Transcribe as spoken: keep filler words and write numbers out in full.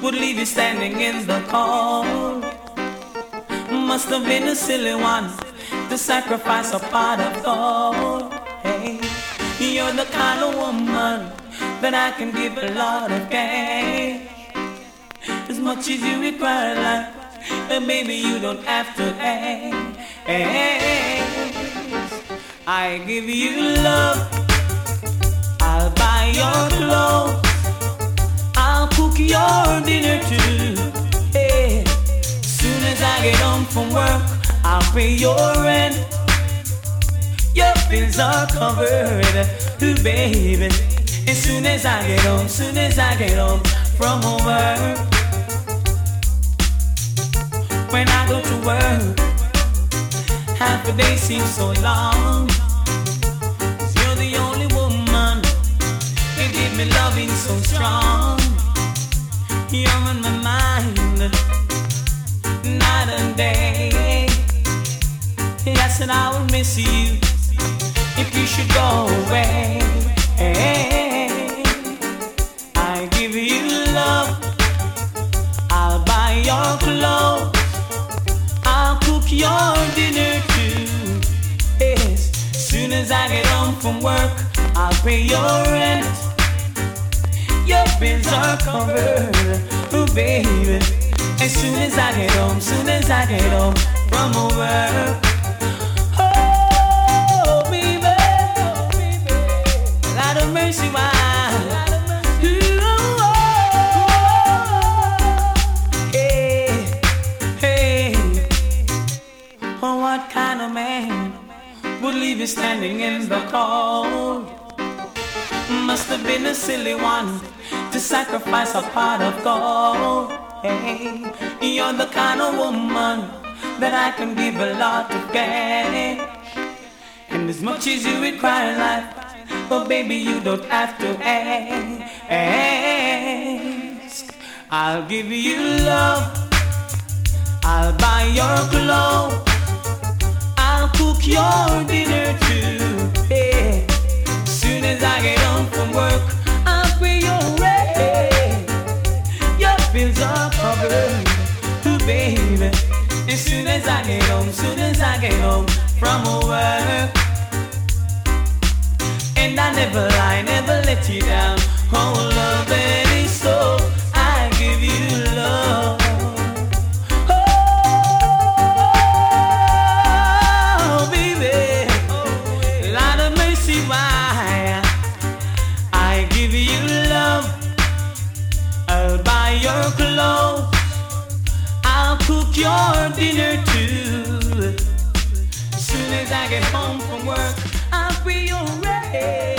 would leave you standing in the cold. Must have been a silly one to sacrifice a pot of gold. Hey, you're the kind of woman that I can give a lot of cash. As much as you require life, and maybe you don't have to ask. I give you love, I'll buy your clothes, I'll cook your dinner too. Hey, soon as I get home from work, I'll pay your rent. Your bills are covered, ooh baby. As soon as I get home, soon as I get home from work. When I go to work, half a day seems so long. 'Cause you're the only woman, you give me loving so strong. You're on my mind, night and day. Yes, and I will miss you if you should go away. I give you love, I'll buy your clothes, I'll cook your dinner too. Yes, soon as I get home from work, I'll pay your rent. Your bills are covered, oh baby. As soon as I get home, soon as I get home from work. Oh baby, Lord of mercy, why? What kind of man would leave you standing in the cold? Must have been a silly one to sacrifice a pot of gold. Hey, you're the kind of woman that I can give a lot of cash. And as much as you require life, oh baby, you don't have to ask. I'll give you love, I'll buy your clothes, I'll cook your dinner too. Yeah. Soon as I get home from work, I'll pay your rent. Your bills are covered, ooh, baby. As soon as I get home, soon as I get home from work. And I never lie, never let you down. Oh, love, baby, so I give you love. Your clothes, I'll cook your dinner too. Soon as I get home from work, I'll be your rent.